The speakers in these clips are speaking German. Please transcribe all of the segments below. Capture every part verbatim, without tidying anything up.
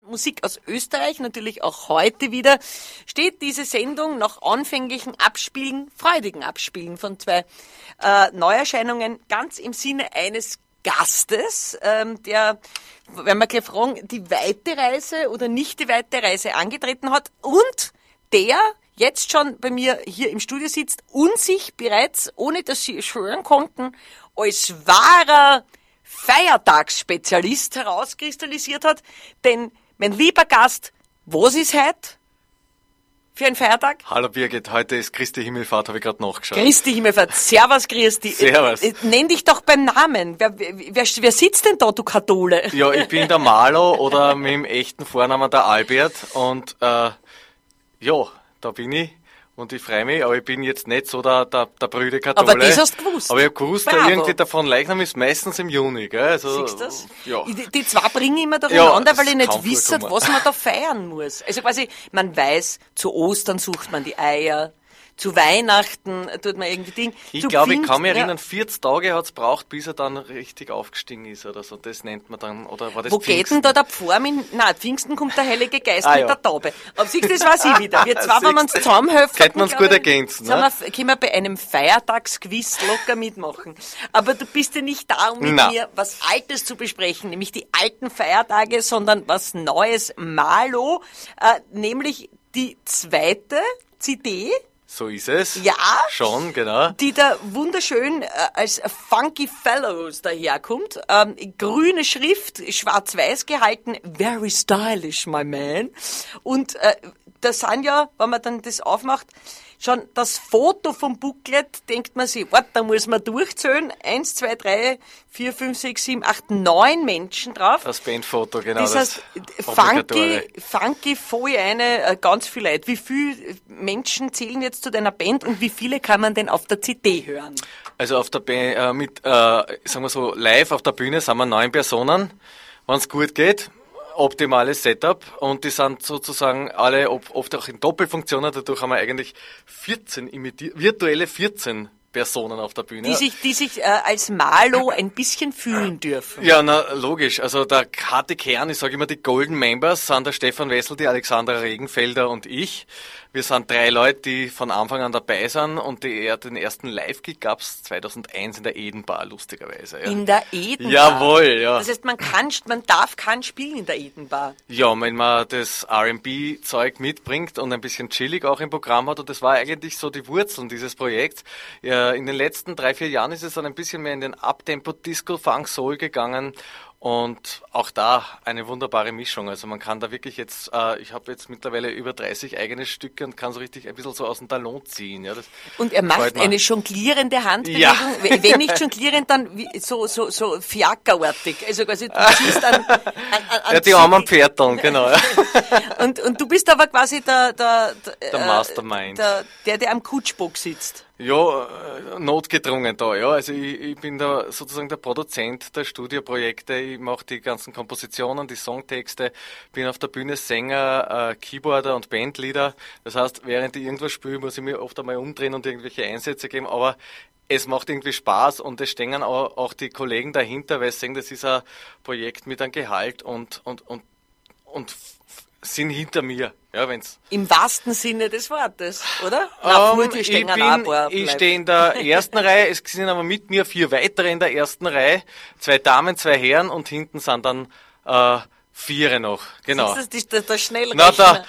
Musik aus Österreich, natürlich auch heute wieder, steht diese Sendung nach anfänglichen Abspielen, freudigen Abspielen von zwei äh, Neuerscheinungen ganz im Sinne eines Gastes, ähm, der, wenn wir gleich fragen, die weite Reise oder nicht die weite Reise angetreten hat und der jetzt schon bei mir hier im Studio sitzt und sich bereits, ohne dass Sie es hören konnten, als wahrer Feiertagsspezialist herauskristallisiert hat. Denn, mein lieber Gast, was ist heute für ein Feiertag? Hallo Birgit, heute ist Christi Himmelfahrt, habe ich gerade nachgeschaut. Christi Himmelfahrt, servus Christi. Servus. Äh, nenn dich doch beim Namen. Wer, wer, wer sitzt denn da, du Kathole? Ja, ich bin der Marlo oder mit dem echten Vornamen der Albert und äh, ja, da bin ich. Und ich freue mich, aber ich bin jetzt nicht so der, der, der brüde Kathole. Aber das hast du gewusst. Aber ich habe gewusst, Bravo. irgendwie der von Leichnam ist meistens im Juni, gell? Also, Siehst du das? Ja. Die, die zwei bringen immer durcheinander, Ja, weil ich das nicht kann wisse, vorkommen. was man da feiern muss. Also quasi, man weiß, zu Ostern sucht man die Eier, zu Weihnachten tut man irgendwie Ding. Ich zu glaube, ich Pfingsten, kann mich ja. erinnern, vierzig Tage hat es braucht, bis er dann richtig aufgestiegen ist oder so. Das nennt man dann, oder war das Wo geht denn Pfingsten? da der Pfarr mit, nein, Pfingsten kommt der Heilige Geist Ah, mit ja. der Taube. Aber siehst du, das weiß ich wieder. Wir zwei, wenn wir uns Siehst du, zusammenhelfen, könnten wir uns gut ergänzen, Sind ne? wir, können wir bei einem Feiertagsquiz locker mitmachen. Aber du bist ja nicht da, um mit Na. mir was Altes zu besprechen, nämlich die alten Feiertage, sondern was Neues, Malo, äh, nämlich die zweite C D, So ist es. Ja. Schon, genau. die da wunderschön äh, als Funky Fellows daherkommt. Ähm, grüne Schrift, schwarz-weiß gehalten, very stylish, my man. Und äh, da sind ja, wenn man dann das aufmacht, schon das Foto vom Booklet, denkt man sich, warte, da muss man durchzählen. Eins, zwei, drei, vier, fünf, sechs, sieben, acht, neun Menschen drauf. Das Bandfoto, genau. Das heißt, funky, Obligatorie. funky, voll eine, äh, ganz viel Leute. Wie viele Menschen zählen jetzt zu deiner Band und wie viele kann man denn auf der C D hören? Also auf der Be äh, mit, äh, sagen wir so, live auf der Bühne sind wir neun Personen, wenn es gut geht. Optimales Setup und die sind sozusagen alle ob, oft auch in Doppelfunktionen, dadurch haben wir eigentlich vierzehn imiti- virtuelle vierzehn Personen auf der Bühne. Die sich, die sich äh, als Malo ein bisschen fühlen dürfen. Ja, na logisch. Also der harte Kern, ich sage immer die Golden Members, sind der Stefan Wessel, die Alexandra Regenfelder und ich. Wir sind drei Leute, die von Anfang an dabei sind und die, den ersten Live-Gig gab's zweitausendeins in der Edenbar, lustigerweise. Ja. In der Edenbar. Jawohl, ja. Das heißt, man kann, man darf kein spielen in der Edenbar. Ja, wenn man das R and B-Zeug mitbringt und ein bisschen chillig auch im Programm hat, und das war eigentlich so die Wurzeln dieses Projekts. Ja, in den letzten drei, vier Jahren ist es dann ein bisschen mehr in den Uptempo Disco Funk Soul gegangen und auch da eine wunderbare Mischung. Also man kann da wirklich jetzt, äh, ich habe jetzt mittlerweile über dreißig eigene Stücke und kann so richtig ein bisschen so aus dem Talon ziehen. Ja, das Und er macht gefällt mir. eine jonglierende Handbewegung. Ja. Wenn nicht jonglierend, dann wie, so, so, so Fiakerartig. Also quasi, du ziehst an, an, an, an Ja, die armen Pferdern, genau. Ja. Und, und du bist aber quasi der, der, der, Der Mastermind. Der, der, der am Kutschbock sitzt. Ja, äh, notgedrungen da, ja. Also ich, ich bin da sozusagen der Produzent der Studioprojekte. Ich mache die ganzen Kompositionen, die Songtexte, bin auf der Bühne Sänger, äh, Keyboarder und Bandleader. Das heißt, während ich irgendwas spiele, muss ich mir oft einmal umdrehen und irgendwelche Einsätze geben, aber es macht irgendwie Spaß und es stehen auch, auch die Kollegen dahinter, weil sie sagen, das ist ein Projekt mit einem Gehalt und, und, und, und sind hinter mir, ja, wenn's. Im wahrsten Sinne des Wortes, oder? Na, vor Ähm, dir ich stehen bin, auch ein paar ich live. stehe in der ersten Reihe, es sind aber mit mir vier weitere in der ersten Reihe, zwei Damen, zwei Herren und hinten sind dann äh, viere noch, genau. Das ist der, der Na, Schnellrechner.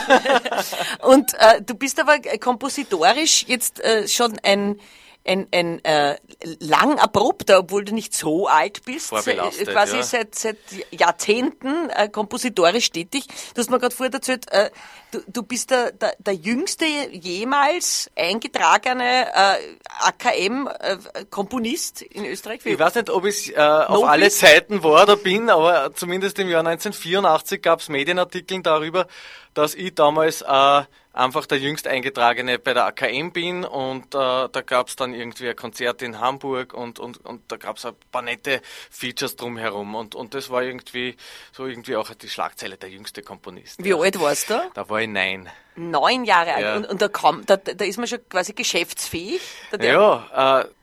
da. Und äh, du bist aber kompositorisch jetzt äh, schon ein ein, ein äh, lang erprobter, obwohl du nicht so alt bist, Vorbelastet, äh, quasi ja. seit, seit Jahrzehnten äh, kompositorisch tätig. Du hast mir gerade vorher erzählt, äh, du, du bist der, der, der jüngste jemals eingetragene äh, A K M-Komponist in Österreich. Ich weiß nicht, ob ich äh, auf No alle bist? Zeiten war oder bin, aber zumindest im Jahr neunzehnhundertvierundachtzig gab es Medienartikel darüber, dass ich damals äh, einfach der jüngst Eingetragene bei der A K M bin und äh, da gab es dann irgendwie ein Konzert in Hamburg und, und, und da gab es ein paar nette Features drumherum und, und das war irgendwie so irgendwie auch die Schlagzeile der jüngste Komponist. Wie ja. alt warst du? Da war ich neun. Neun Jahre alt. Ja. Und, und da, kam, da, da ist man schon quasi geschäftsfähig. Da der- Ja, äh,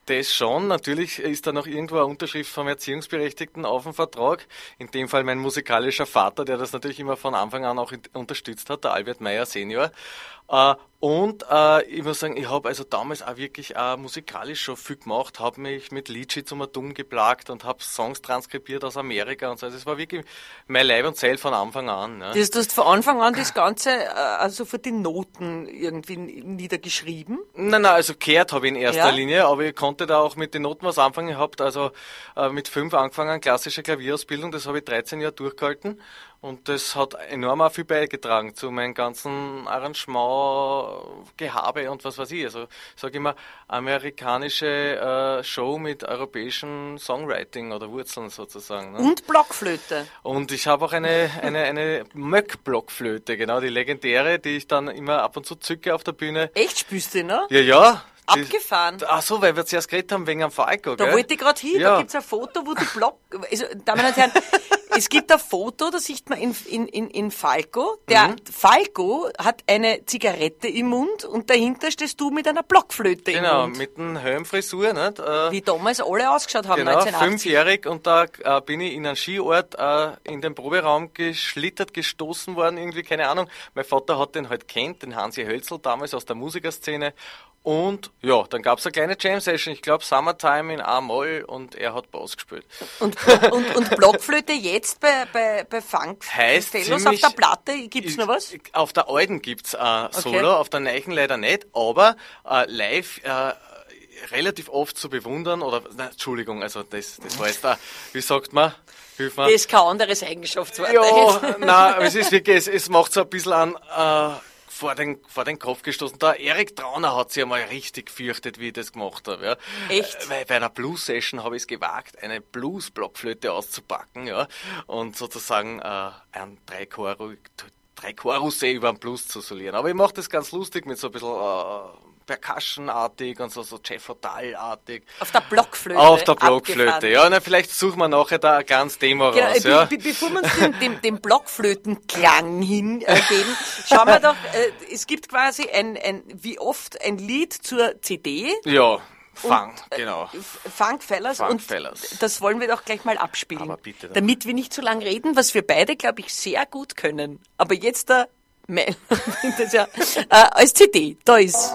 Das schon. Natürlich ist da noch irgendwo eine Unterschrift vom Erziehungsberechtigten auf dem Vertrag. In dem Fall mein musikalischer Vater, der das natürlich immer von Anfang an auch unterstützt hat, der Albert Meyer Senior. Äh, und äh, ich muss sagen, ich habe also damals auch wirklich auch musikalisch schon viel gemacht, habe mich mit Liedschitz zum Dumm geplagt und habe Songs transkribiert aus Amerika und so. Also es war wirklich mein Leib und Seil von Anfang an. Ne? Das, du hast von Anfang an das Ganze, äh, also für die Noten irgendwie niedergeschrieben? Nein, nein, also gehört habe ich in erster Ja? Linie, aber ich konnte da auch mit den Noten was anfangen. Ich habe also äh, mit fünf angefangen, klassische Klavierausbildung, das habe ich dreizehn Jahre durchgehalten. Und das hat enorm auch viel beigetragen zu meinem ganzen Arrangement, Gehabe und was weiß ich. Also ich sage immer, amerikanische äh, Show mit europäischem Songwriting oder Wurzeln sozusagen. Ne? Und Blockflöte. Und ich habe auch eine, eine, eine Möck-Blockflöte, genau, die legendäre, die ich dann immer ab und zu zücke auf der Bühne. Echt spürst du, ne? Ja, ja. Die- Abgefahren. Ach so, weil wir zuerst geredet haben wegen am Falco, Da gell? wollte ich gerade hin, Ja. da gibt's ein Foto, wo die Block... Also, Damen und Herren, es gibt ein Foto, da sieht man in, in, in, in Falco. Der Mhm. Falco hat eine Zigarette im Mund und dahinter stehst du mit einer Blockflöte Genau, im Mund. mit einem Helmfrisur, nicht? Äh, Wie damals alle ausgeschaut haben, Genau, neunzehnhundertachtzig. fünfjährig und da äh, bin ich in einen Skiort äh, in den Proberaum geschlittert, gestoßen worden, irgendwie, keine Ahnung. Mein Vater hat den halt kennt, den Hansi Hölzl damals aus der Musikerszene. Und ja, dann gab's eine kleine Jam-Session, ich glaube Summertime in A-Moll und er hat Bass gespielt. Und, und, und Blockflöte jetzt bei, bei, bei Funk Heißt Fellows auf ziemlich- der Platte, gibt's noch was? Auf der alten gibt's äh, Solo, auf der neuen leider nicht, aber äh, live äh, relativ oft zu bewundern, oder, nein, Entschuldigung, also das, das war jetzt da, wie sagt man, hilf mir. Das ist kein anderes Eigenschaftswort. Ja, nein, es ist wirklich, es, es macht so ein bisschen an, äh, vor den, vor den Kopf gestoßen. Der Erik Trauner hat sich einmal richtig gefürchtet, wie ich das gemacht habe. Ja. Echt? Äh, Weil bei einer Blues-Session habe ich es gewagt, eine Blues-Blockflöte auszupacken, ja, und sozusagen äh, ein drei Chorus, drei Chorusse über den Blues zu solieren. Aber ich mache das ganz lustig mit so ein bisschen äh, Percussion-artig und so, so Jeff Hotal-artig. Auf der Blockflöte. Auf der Blockflöte, abgefahren. ja. Na, vielleicht suchen wir nachher da ein kleines Demo Genau, raus, be ja. be bevor wir uns dem, dem, dem Blockflötenklang hingeben, äh, geben, schauen wir doch, äh, es gibt quasi ein, ein, wie oft ein Lied zur C D. Ja, Fang, Und, äh, genau. Funk Fellas. Funk und Fellas. das wollen wir doch gleich mal abspielen. Aber bitte doch. Damit wir nicht zu lang reden, was wir beide, glaube ich, sehr gut können. Aber jetzt der Mel, das ja, äh, als C D, da ist...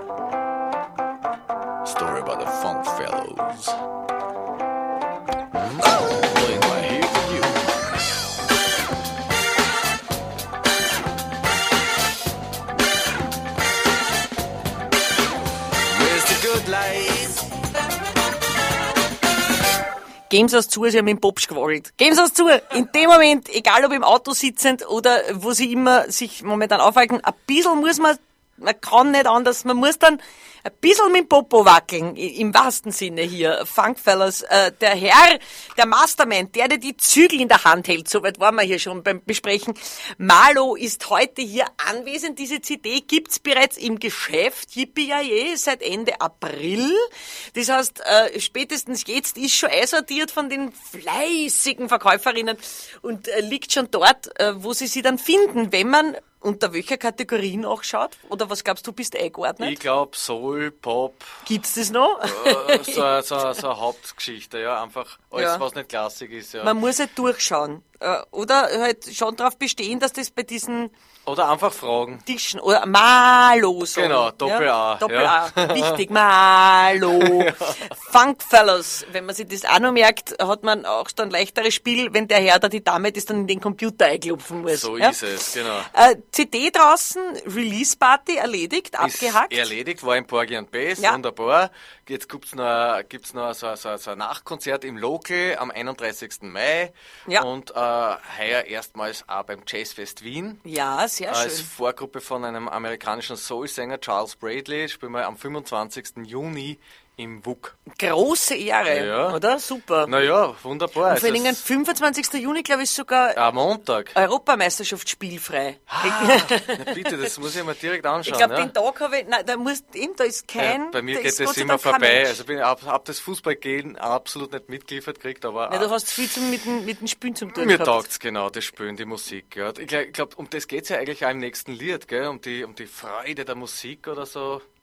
Story about the Funk Fellows. Playing right here for you. Where's the good life? Geben Sie es zu, Sie haben mit dem Popsch gewollt. Geben Sie es zu. In dem Moment, egal ob im Auto sitzend oder wo Sie immer sich momentan aufhalten, ein bisschen muss man, man kann nicht anders, man muss dann ein bisschen mit dem Popo wackeln, i- im wahrsten Sinne hier. Funkfellas, äh, der Herr, der Mastermind, der, der die Zügel in der Hand hält, soweit waren wir hier schon beim Besprechen. Marlo ist heute hier anwesend. Diese C D gibt's bereits im Geschäft, yippie seit Ende April. Das heißt, äh, spätestens jetzt ist schon einsortiert von den fleißigen Verkäuferinnen und äh, liegt schon dort, äh, wo sie sie dann finden, wenn man unter welcher Kategorie nachschaut? Oder was glaubst du, bist eingeordnet? Ich glaube Soul, Pop, Gibt's das noch? äh, so, so, so eine Hauptgeschichte, ja, einfach alles, Ja. was nicht Klassik ist, ja. Man muss halt durchschauen. Äh, Oder halt schon darauf bestehen, dass das bei diesen Oder einfach fragen. Tischen oder Malo sagen. Genau, Doppel-A, Ja? Doppel-A, ja. wichtig, Malo. Funkfellas, wenn man sich das auch noch merkt, hat man auch dann ein leichteres Spiel, wenn der Herr da die Dame das dann in den Computer einklopfen muss. So ja? ist es, genau. Äh, C D draußen, Release-Party erledigt, abgehackt. Ist erledigt, war im Porgy and Bess, Ja. wunderbar. Jetzt gibt's noch, gibt's noch so, so, so ein Nachkonzert im Local am einunddreißigsten Mai. Ja. Und äh, heuer erstmals auch beim Jazzfest Wien. Ja, sehr Als schön. Vorgruppe von einem amerikanischen Soul-Sänger Charles Bradley spielen wir am fünfundzwanzigsten Juni im W U K. Große Ehre, Ja. oder? Super. Naja, wunderbar. Und Also vor allen Dingen es- fünfundzwanzigsten Juni, glaube ich, ist sogar am Montag. Europameisterschaft spielfrei. Na bitte, das muss ich mir direkt anschauen. Ich glaube, ja. den Tag habe ich, nein, da muss, eben, da ist kein, Ja, bei mir da geht ist Gott das sei immer Dank kein vorbei. Mensch. Also bin ich ab, ab das Fußballgehen absolut nicht mitgeliefert gekriegt, aber Ja, du hast viel zum, mit, dem, mit dem Spielen zum tun mir gehabt. taugt's genau, das Spielen, die Musik. Ja. Ich glaube, glaub, um das geht's ja eigentlich auch im nächsten Lied, gell? Um die, um die Freude der Musik oder so.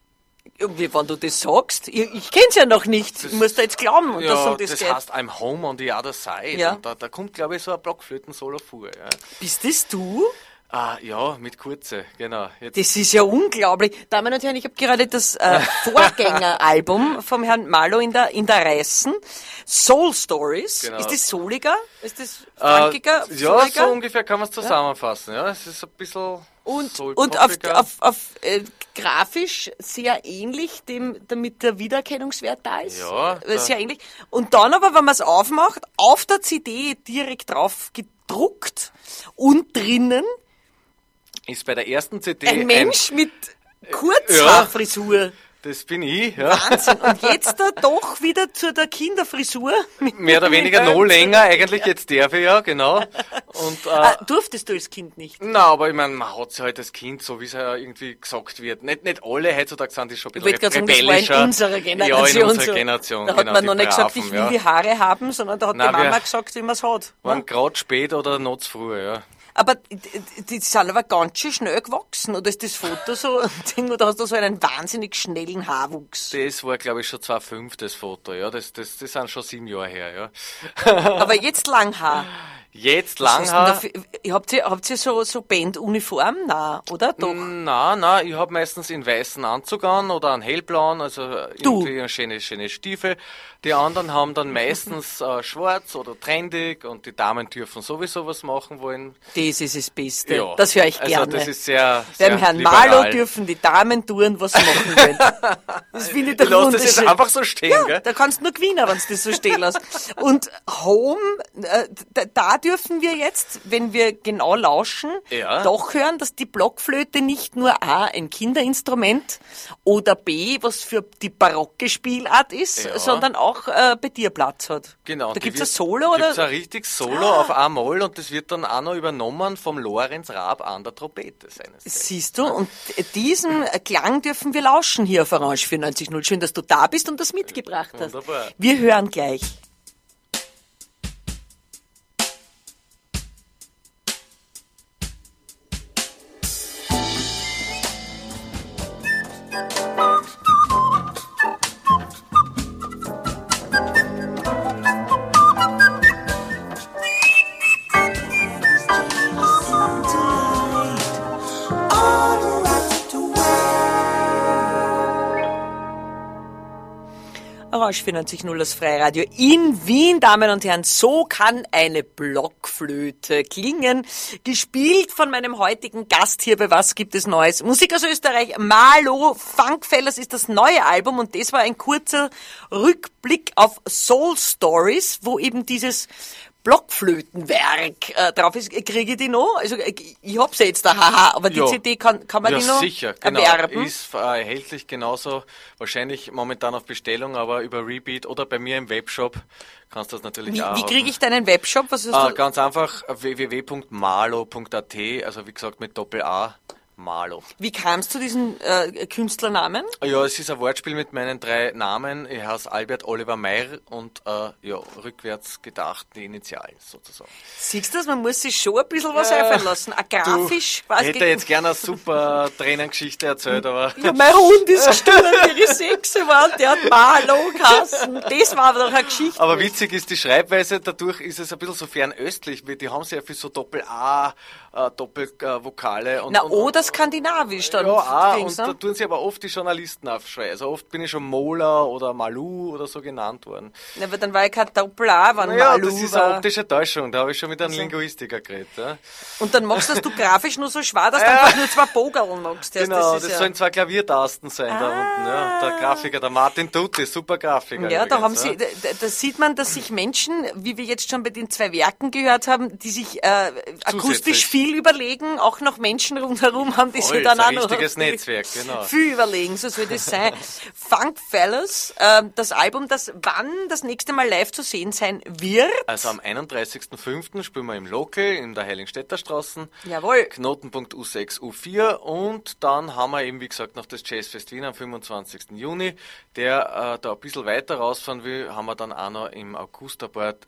Irgendwie, wenn du das sagst, ich, ich kenn's ja noch nicht. Ich muss da jetzt glauben, ja, dass um das, das geht. heißt I'm Home on the Other Side. Ja. Und da, da kommt, glaube ich, so ein Blockflöten-Solo vor. Ja. Bist das du? Ah, ja, mit Kurze, genau. Jetzt. Das ist ja unglaublich. Damen und Herren, ich habe gerade das äh, Vorgängeralbum vom Herrn Malo in der, in der Reißen. Soul Stories. Genau. Ist das souliger? Ist das funkiger? Äh, ja, souliger? so ungefähr kann man es zusammenfassen. Ja, es ist ein bisschen Und, soul und auf, poppiger. auf, auf äh, grafisch sehr ähnlich, dem, damit der Wiedererkennungswert da ist. Ja, Äh, da- sehr ähnlich. Und dann aber, wenn man es aufmacht, auf der C D direkt drauf gedruckt und drinnen ist bei der ersten C D ein Mensch mit Kurzhaarfrisur. das bin ich, ja. Wahnsinn. Und jetzt da doch wieder zu der Kinderfrisur. Mit Mehr oder weniger noch länger, eigentlich jetzt darf ich ja, genau. Und, äh, Ah, durftest du als Kind nicht? na, aber ich meine, man hat sich halt als Kind, so wie es ja irgendwie gesagt wird, nicht, nicht alle heutzutage sind die schon ein Ich wollte bisschen gerade sagen, das war rebellischer. in unserer Generation Ja, in unserer so. Generation, Da hat genau, man die noch nicht gesagt, Braven, ich will ja. die Haare haben, sondern da hat Nein, die Mama wir- gesagt, wie man es hat. Waren gerade spät oder noch zu früh, ja. Aber die, die sind aber ganz schön schnell gewachsen. Oder ist das Foto so ein Ding, oder hast du so einen wahnsinnig schnellen Haarwuchs? Das war, glaube ich, schon zweitausendfünf, das Foto, ja. Das, das, das sind schon sieben Jahre her, ja. Aber jetzt Langhaar. Jetzt Was hast du denn Langhaar. dafür- Habt ihr, habt ihr so, so Banduniform? Nein, oder? Doch. Na, na, ich hab meistens in weißen Anzug an oder einen hellblauen, also irgendwie eine schöne, schöne Stiefel. Die anderen haben dann meistens äh, schwarz oder trendig und die Damen dürfen sowieso was machen wollen. Das ist das Beste. Ja, Das höre ich also gerne. das ist sehr, sehr Beim Herrn liberal. Malo dürfen die Damen tun, was sie machen wollen. Das finde ich der Ich lass das jetzt wunderschön. einfach so stehen, Ja, gell? da kannst du nur gewinnen, wenn du das so stehen lässt. Und Home, äh, da, da dürfen wir jetzt, wenn wir genau lauschen, Ja. doch hören, dass die Blockflöte nicht nur A, ein Kinderinstrument oder B, was für die barocke Spielart ist, Ja. sondern auch äh, bei dir Platz hat. Genau. Da die gibt's ein wird- Solo, oder? Gibt's ein richtiges Solo auf A-Moll und das wird dann auch noch übernommen vom Lorenz Raab an der Trompete seines Zeichens. Siehst du, und diesen Klang dürfen wir lauschen hier auf Orange vierundneunzig null. Schön, dass du da bist und das mitgebracht hast. Wunderbar. Wir hören gleich. Orange vierundneunzig null, das Freiradio in Wien, Damen und Herren. So kann eine Blockflöte klingen. Gespielt von meinem heutigen Gast hier bei Was gibt es Neues? Musik aus Österreich, Malo. Funkfellas ist das neue Album und das war ein kurzer Rückblick auf Soul Stories, wo eben dieses Blockflötenwerk äh, drauf ist. Kriege ich die noch? Also äh, ich hab's ja jetzt da, haha, aber die Ja. C D kann, kann man Ja, die noch sicher, genau. erwerben? Ist äh, erhältlich genauso, wahrscheinlich momentan auf Bestellung, aber über Rebeat oder bei mir im Webshop kannst du das natürlich Wie, auch wie haben. kriege ich deinen Webshop? Was hast Ah, du? ganz einfach w w w punkt malo punkt a t, also wie gesagt mit Doppel-A, Malo. Wie kamst du zu diesem äh, Künstlernamen? Ja, es ist ein Wortspiel mit meinen drei Namen. Ich heiße Albert Oliver Meyer und äh, ja, rückwärts gedacht die Initialen sozusagen. Siehst du das? Man muss sich schon ein bisschen was einfallen lassen. Auch grafisch Ich quasi. hätte jetzt gerne eine super Tränengeschichte erzählt, aber Ja, mein Hund ist gestorben, wie ich sechs war, der hat Malo geheißen. Das war doch eine Geschichte. Aber witzig ist die Schreibweise, dadurch ist es ein bisschen so fernöstlich, weil die haben sehr viel so Doppel-A, äh, Doppelvokale. Und, Na, und, oder skandinavisch dann. Ja, auch, Dings, und ne? da tun sie aber oft die Journalisten aufschreien. Also oft bin ich schon Mola oder Malu oder so genannt worden. Na, aber dann war ich kein Doppel-A, wenn Naja, Malu das ist eine war. optische Täuschung, da habe ich schon mit einem Also. Linguistiker geredet. Ja. Und dann machst du das du grafisch nur so schwer, dass du Ja. einfach nur zwei Bogerl machst. Das- Genau, das das, ist ja. sollen zwei Klaviertasten sein da unten. Ja. Der Grafiker, der Martin Tutti, super Grafiker. Ja, da haben übrigens, sie, da, da sieht man, dass sich Menschen, wie wir jetzt schon bei den zwei Werken gehört haben, die sich äh, akustisch viel überlegen, auch noch Menschen rundherum haben, die Voll, sich dann ist auch ein noch richtiges Netzwerk, genau. viel überlegen, so soll das sein. Funkfellas, äh, das Album, das wann das nächste Mal live zu sehen sein wird. Also am einunddreißigsten fünften spielen wir im Local in der Heiligenstädter Straße. Jawohl. Knotenpunkt U sechs, U vier und dann haben wir eben, wie gesagt, noch das Jazzfest Wien am fünfundzwanzigsten Juni. Der äh, da ein bisschen weiter rausfahren will, haben wir dann auch noch im August ein paar äh,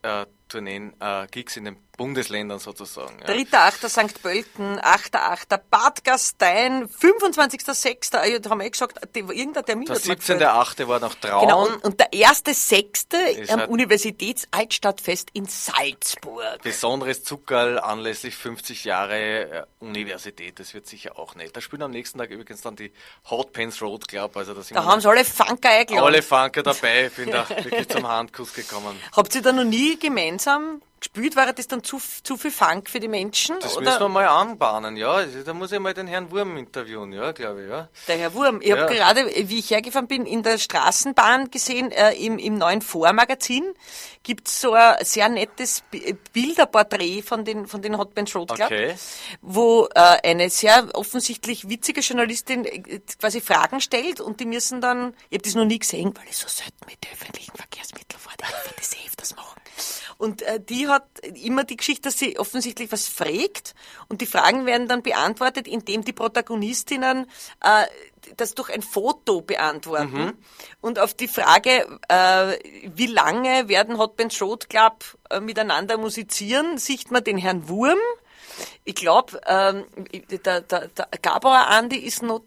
Tourneen, äh, Gigs in den Bundesländern sozusagen. Ja. dritter achter Sankt Pölten, achter achter Bad Gastein, fünfundzwanzigster sechster Ja, da haben wir eh gesagt, die, irgendein Termin Der hat mir gefällt. siebzehnter achte war noch Traun. Genau, und, und der erste sechste am halt Universitätsaltstadtfest in Salzburg. Besonderes Zuckerl anlässlich fünfzig Jahre äh, Universität, das wird sicher auch nett. Da spielen am nächsten Tag übrigens dann die Hot Pants Road Club. Also da sind Da haben sie alle Funker eingeladen. alle Funker dabei, ich bin da wirklich zum Handkuss gekommen. Habt ihr da noch nie gemeinsam gespielt? War das dann zu, zu viel Funk für die Menschen? Das oder? müssen wir mal anbahnen, ja. Also, da muss ich mal den Herrn Wurm interviewen, ja, glaube ich, ja. Der Herr Wurm, ich Ja. habe gerade, wie ich hergefahren bin, in der Straßenbahn gesehen, äh, im, im neuen Vormagazin gibt's so ein sehr nettes Bi- Bilderporträt von den, von den Hot Pants Road Club, Okay. wo äh, eine sehr offensichtlich witzige Journalistin äh, quasi Fragen stellt und die müssen dann, ich habe das noch nie gesehen, weil ich so selten mit öffentlichen Verkehrsmitteln fahre, ich will das eh öfters machen. Und äh, die hat immer die Geschichte, dass sie offensichtlich was fragt und die Fragen werden dann beantwortet, indem die Protagonistinnen äh, das durch ein Foto beantworten. Mhm. Und auf die Frage, äh, wie lange werden Hot Pants Road Club äh, miteinander musizieren, sieht man den Herrn Wurm. Ich glaube, ähm, der, der, der Gabor Andi ist noch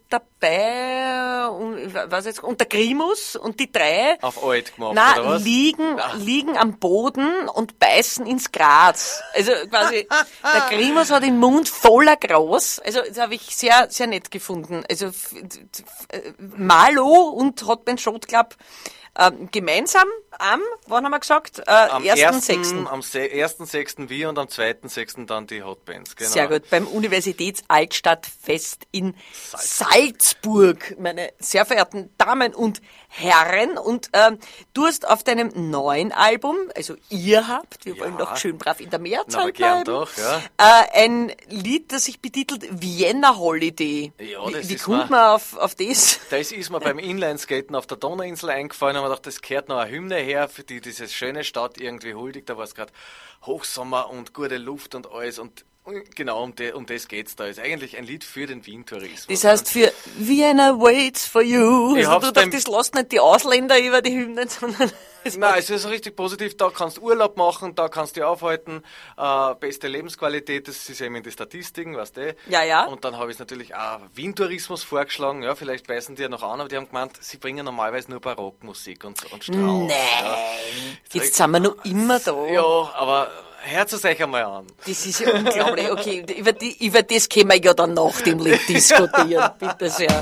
dabei, und, was jetzt, und der Grimus und die drei Auf alt gemacht, na, oder was? liegen, liegen am Boden und beißen ins Gras. Also quasi, der Grimus hat den Mund voller Gras. Also das habe ich sehr, sehr nett gefunden. Also f- f- Malo und Hot Pants Road Club ähm, gemeinsam am, wann haben wir gesagt? Äh, Am ersten ersten sechsten Am se- ersten sechsten wir und am zweiten sechsten dann die Hot Bands. Genau. Sehr gut, beim Universitätsaltstadtfest in Salzburg, meine sehr verehrten Damen und Herren. Und ähm, du hast auf deinem neuen Album, also ihr habt, wir Ja. wollen doch schön brav in der Na, Mehrzahl aber gern bleiben, doch, ja. äh, ein Lied, das sich betitelt Vienna Holiday. Ja, wie das wie ist kommt mir- man auf, auf das? Das ist mir beim Inlineskaten auf der Donauinsel eingefallen und mir gedacht, das gehört noch eine Hymne her, für die diese schöne Stadt irgendwie huldigt. Da war es gerade Hochsommer und gute Luft und alles und genau um, de, um das geht's da. Ist eigentlich ein Lied für den Wien-Tourismus. Das heißt für Vienna waits for you. Ich Also hab's du beim- dachtest, das lässt nicht die Ausländer über die Hymnen, sondern Nein, es ist richtig positiv, da kannst du Urlaub machen, da kannst du dich aufhalten, äh, beste Lebensqualität, das ist ja eben in den Statistiken, weißt du. Ja, ja. Und dann habe ich natürlich auch Wien-Tourismus vorgeschlagen, ja, vielleicht beißen die ja noch an, aber die haben gemeint, sie bringen normalerweise nur Barockmusik und, und Strauß. Nein. Ja. Jetzt sind wir noch immer da. Ja, aber hört es euch einmal an. Das ist ja unglaublich. Okay, über, die, über das können wir ja dann nach dem Lied diskutieren. Bitte sehr.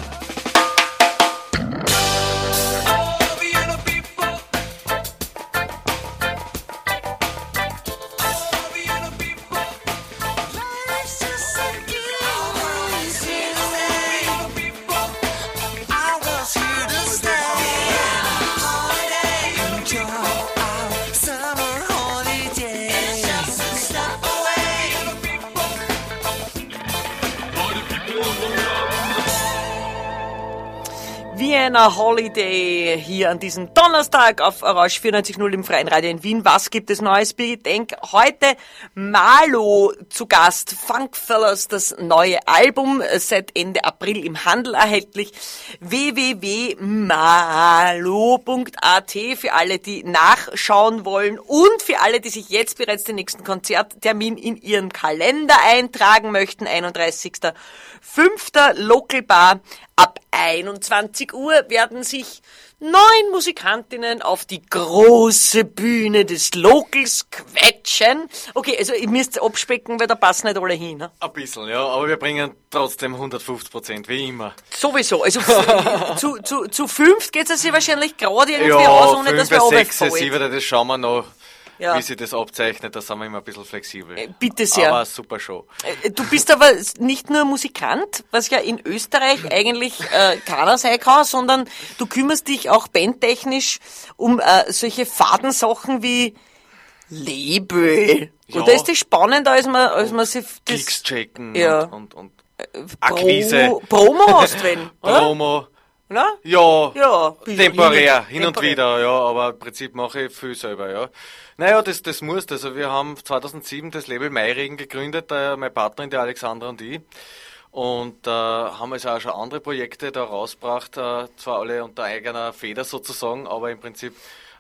Vienna Holiday hier an diesem Donnerstag auf Orange vierundneunzig Komma null im Freien Radio in Wien. Was gibt es Neues, Birgit Denk? Heute Malo zu Gast. Funkfellas, das neue Album, seit Ende April im Handel erhältlich. w w w punkt malo punkt a t für alle, die nachschauen wollen und für alle, die sich jetzt bereits den nächsten Konzerttermin in ihren Kalender eintragen möchten. einunddreißigster fünfter Local Bar. Ab einundzwanzig Uhr werden sich neun Musikantinnen auf die große Bühne des Locals quetschen. Okay, also ihr müsst abspecken, weil da passen nicht alle hin. Ne? Ein bisschen, ja, aber wir bringen trotzdem hundertfünfzig Prozent, wie immer. Sowieso, also zu, zu, zu fünft geht es sich wahrscheinlich gerade irgendwie Ja, aus, ohne dass wir fünf, sechs, runterfallen. sieben, das schauen wir noch, Ja. wie sich das abzeichnet, da sind wir immer ein bisschen flexibel. Äh, bitte sehr. Aber super Show. Äh, Du bist aber nicht nur Musikant, was ja in Österreich eigentlich äh, keiner sein kann, sondern du kümmerst dich auch bandtechnisch um äh, solche Fadensachen wie Label. Ja. Oder ist das spannender, als man, als man sich das Gigs checken Ja. und, und, und Akquise, Pro, Promo hast wenn, oder? Promo. Na? Ja, Ja, temporär, hin und temporär. wieder, ja, aber im Prinzip mache ich viel selber, ja. Naja, das, das muss, also wir haben zweitausendsieben das Label Mairegen gegründet, äh, meine Partnerin, die Alexandra und ich. Und äh, haben also auch schon andere Projekte da rausgebracht, äh, zwar alle unter eigener Feder sozusagen, aber im Prinzip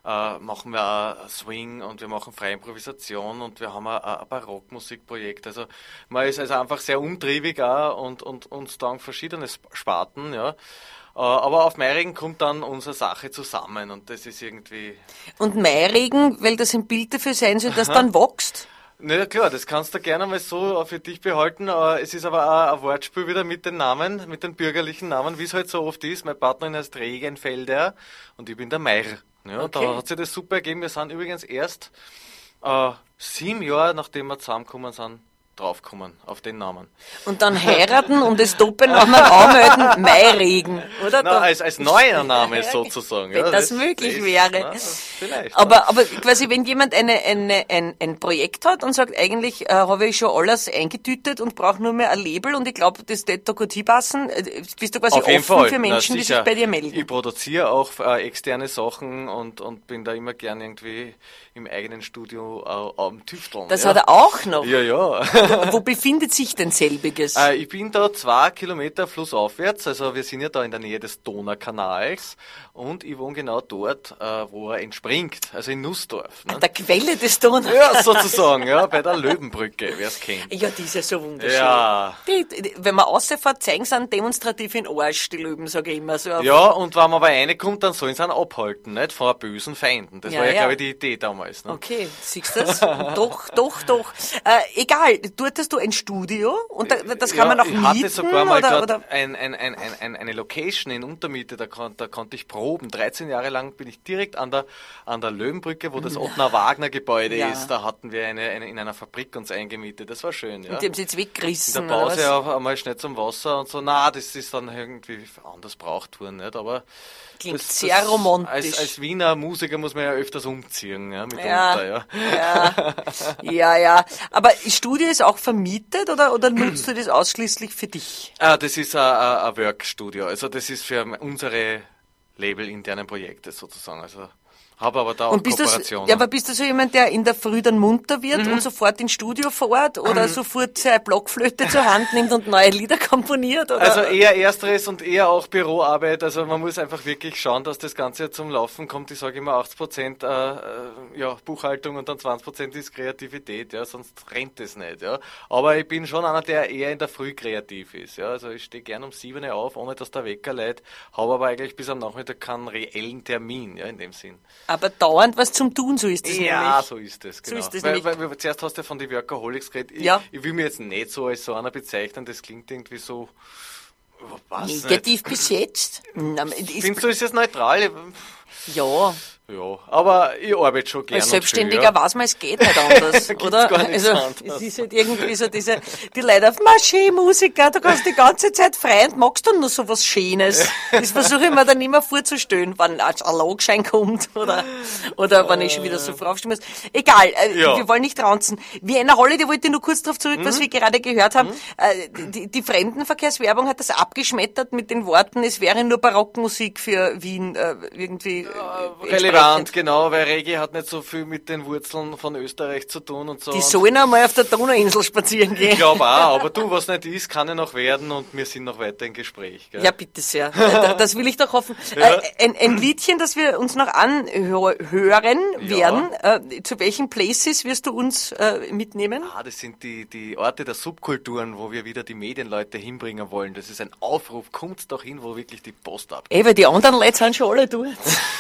äh, machen wir auch Swing und wir machen freie Improvisation und wir haben auch ein Barockmusikprojekt. Also man ist also einfach sehr umtriebig auch und, und uns dann verschiedene Sparten, ja. Aber auf Meirigen kommt dann unsere Sache zusammen und das ist irgendwie... Und Meirigen, weil das ein Bild dafür sein soll, dass dann wächst? Na ja, klar, das kannst du gerne mal so für dich behalten. Es ist aber auch ein Wortspiel wieder mit den Namen, mit den bürgerlichen Namen, wie es halt so oft ist. Meine Partnerin heißt Regenfelder und ich bin der Meier. Ja, okay. Da hat sich das super ergeben. Wir sind übrigens erst äh, sieben Jahre, nachdem wir zusammengekommen sind, draufkommen auf den Namen. Und dann heiraten und das Doppelnamen anmelden, Meiregen, oder? Na, als, als neuer Name sozusagen. Wenn ja, das, das möglich das, wäre. Na, vielleicht. Aber, ja. aber quasi, wenn jemand eine, eine, ein, ein Projekt hat und sagt, eigentlich äh, habe ich schon alles eingetütet und brauche nur mehr ein Label und ich glaube, das wird da gut hinpassen, äh, bist du quasi auf jeden offen Fall. für Menschen, Na, die sich bei dir melden? Ich produziere auch äh, externe Sachen und, und bin da immer gern irgendwie im eigenen Studio äh, am Tüfteln. Das ja. hat er auch noch? Ja, ja. Wo, wo befindet sich denn selbiges? Äh, ich bin da zwei Kilometer flussaufwärts, also wir sind ja da in der Nähe des Donaukanals und ich wohne genau dort, äh, wo er entspringt, also in Nussdorf. Ne? An der Quelle des Donau. Ja, sozusagen, ja, bei der Löwenbrücke, wer es kennt. Ja, die ist ja so wunderschön. Ja. Die, die, wenn man rausfährt, zeigen sie einen demonstrativ in Arsch, die Löwen, sage ich immer. So Ja, und wenn man aber reinkommt, dann sollen sie ihn abhalten, nicht? Vor bösen Feinden. Das Ja, war ja, ja. glaube ich, die Idee damals. Ne? Okay, siehst du das? doch, doch, doch. Äh, egal, du hattest du ein Studio und da, das kann ja, man auch ich mieten? hatte sogar mal oder, grad oder? Ein, ein, ein, ein, ein, eine Location in Untermiete, da, kon, da konnte ich proben. dreizehn Jahre lang bin ich direkt an der, an der Löwenbrücke, wo das Ottmar-Wagner-Gebäude Ja. ist. Da hatten wir eine, eine, in einer Fabrik uns eingemietet. Das war schön. Ja. Und die haben sie jetzt In weggerissen, der oder Pause was? auch einmal schnell zum Wasser und so. Na, das ist dann irgendwie anders braucht worden, nicht? Aber Klingt das, sehr das, romantisch. Als, als Wiener Musiker muss man ja öfters umziehen, ja, mitunter, Ja, ja. ja, ja, ja. Aber das Studio ist auch vermietet oder, oder nutzt du das ausschließlich für dich? Ah, das ist ein, ein ein Workstudio. Also das ist für unsere Label-internen Projekte sozusagen. Also habe aber da auch Und bist du, Kooperationen. ja, aber bist du so jemand, der in der Früh dann munter wird und sofort ins Studio fährt oder sofort seine Blockflöte zur Hand nimmt und neue Lieder komponiert? Oder? Also eher Ersteres und eher auch Büroarbeit. Also man muss einfach wirklich schauen, dass das Ganze zum Laufen kommt. Ich sage immer achtzig Prozent äh, äh, ja, Buchhaltung und dann zwanzig Prozent ist Kreativität, ja, sonst rennt es nicht. Ja. Aber ich bin schon einer, der eher in der Früh kreativ ist. Ja. Also ich stehe gern um sieben Uhr auf, ohne dass der Wecker lädt, habe aber eigentlich bis am Nachmittag keinen reellen Termin, ja, in dem Sinn. Aber dauernd was zum Tun, so ist es Ja, nämlich. so ist es, So genau. ist es weil, nämlich. weil, weil, zuerst hast du von den Workaholics geredet. Ich, Ja. ich will mir jetzt nicht so als so einer bezeichnen, das klingt irgendwie so, was nicht. Negativ bis jetzt? Na, ist- Findest du, ist das neutral? Ja, Ja, aber ich arbeite schon gerne. als Selbstständiger weiß man, es geht nicht anders, Gibt's oder? gar nichts Also, anderes. es ist halt irgendwie so diese, die Leute auf Marché-Musiker, du kannst die ganze Zeit frei und magst dann nur so was Schönes. Das versuche ich mir dann immer vorzustellen, wenn ein Logschein kommt oder, oder wenn ich schon wieder so aufstehen muss. Egal, äh, Ja. wir wollen nicht raunzen. Vienna Holiday wollte ich nur kurz darauf zurück, Mhm. was wir gerade gehört haben. Äh, die, die Fremdenverkehrswerbung hat das abgeschmettert mit den Worten, es wäre nur Barockmusik für Wien äh, irgendwie äh, Relevant, entsprechend. genau, weil Reggae hat nicht so viel mit den Wurzeln von Österreich zu tun und so. Die Und sollen einmal auf der Donauinsel spazieren gehen. ich glaube auch, aber du, was nicht ist, kann ja noch werden und wir sind noch weiter im Gespräch. Gell? Ja, bitte sehr. Äh, Das will ich doch hoffen. Ja. Äh, Ein, ein Liedchen, das wir uns noch anhören werden. Äh, Zu welchen Places wirst du uns äh, mitnehmen? Ah, das sind die, die Orte der Subkulturen, wo wir wieder die Medienleute hinbringen wollen. Das ist ein Aufruf, kommt doch hin, wo wirklich die Post abgeht. Ey, weil die anderen Leute sind schon alle dort.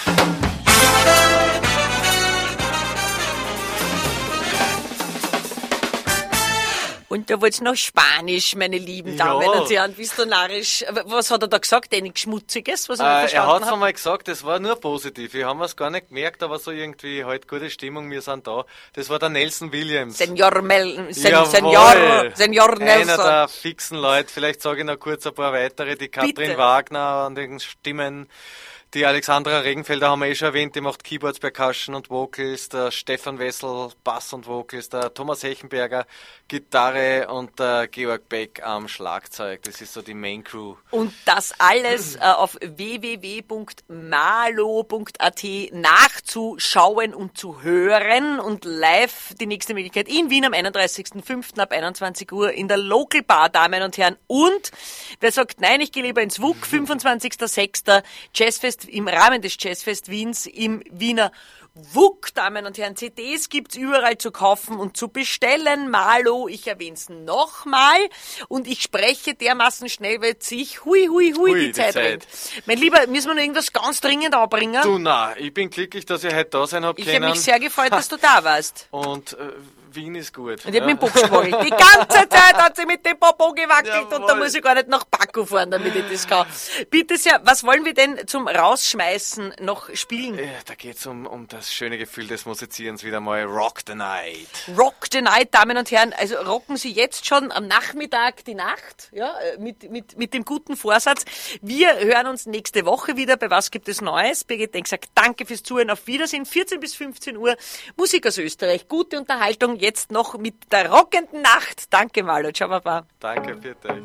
Und da wollt's noch Spanisch, meine lieben Ja. Damen und Herren, bist du narrisch. Aber was hat er da gesagt? Einiges Schmutziges, was ich Äh, er verstanden hat es habe? einmal gesagt, das war nur positiv. Wir haben es gar nicht gemerkt, aber so irgendwie halt gute Stimmung, wir sind da. Das war der Nelson Williams. Senor Mel, Sen, Jawohl. Senor, Senor Einer Nelson. der fixen Leute. Vielleicht sage ich noch kurz ein paar weitere. Die Katrin Bitte. Wagner an den Stimmen. Die Alexandra Regenfelder haben wir eh schon erwähnt, die macht Keyboards, Percussion und Vocals. Der Stefan Wessel, Bass und Vocals. Der Thomas Hechenberger, Gitarre und der Georg Beck am Schlagzeug. Das ist so die Main Crew. Und das alles äh, auf w w w punkt malo punkt a t nachzuschauen und zu hören und live die nächste Möglichkeit in Wien am einunddreißigsten fünften ab einundzwanzig Uhr in der Local Bar, Damen und Herren. Und wer sagt, nein, ich gehe lieber ins W U K, fünfundzwanzigsten sechsten Jazzfest Jazzfest, im Rahmen des Jazzfest Wiens im Wiener W U K, Damen und Herren. C Ds gibt's überall zu kaufen und zu bestellen. Malo, ich erwähn's nochmal. Und ich spreche dermaßen schnell, weil sich hui, hui, hui, Hui, die, die Zeit Zeit. rennt. Mein Lieber, müssen wir noch irgendwas ganz dringend anbringen? Du, na, ich bin glücklich, dass ihr heute da sein habt Ich können. habe mich sehr gefreut, dass du da warst. Und äh, Wien ist gut. Und ich hab mit dem Bock gewackelt. Die ganze Zeit hat sie mit dem Popo gewackelt Jawohl. und da muss ich gar nicht nach Baku fahren, damit ich das kann. Bitte sehr, was wollen wir denn zum Rausschmeißen noch spielen? Ja, da geht's um, um das schöne Gefühl des Musizierens wieder mal. Rock the Night. Rock the Night, Damen und Herren. Also rocken Sie jetzt schon am Nachmittag die Nacht, ja, mit, mit, mit dem guten Vorsatz. Wir hören uns nächste Woche wieder. Bei Was gibt es Neues? Birgit Denk sagt danke fürs Zuhören. Auf Wiedersehen. vierzehn bis fünfzehn Uhr. Musik aus Österreich. Gute Unterhaltung. Jetzt noch mit der rockenden Nacht. Danke, Malo. Ciao, Baba. Danke, für dich.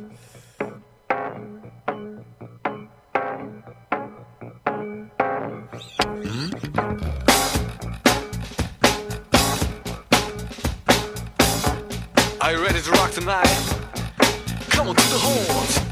Are you ready to rock tonight? Come on to the horns.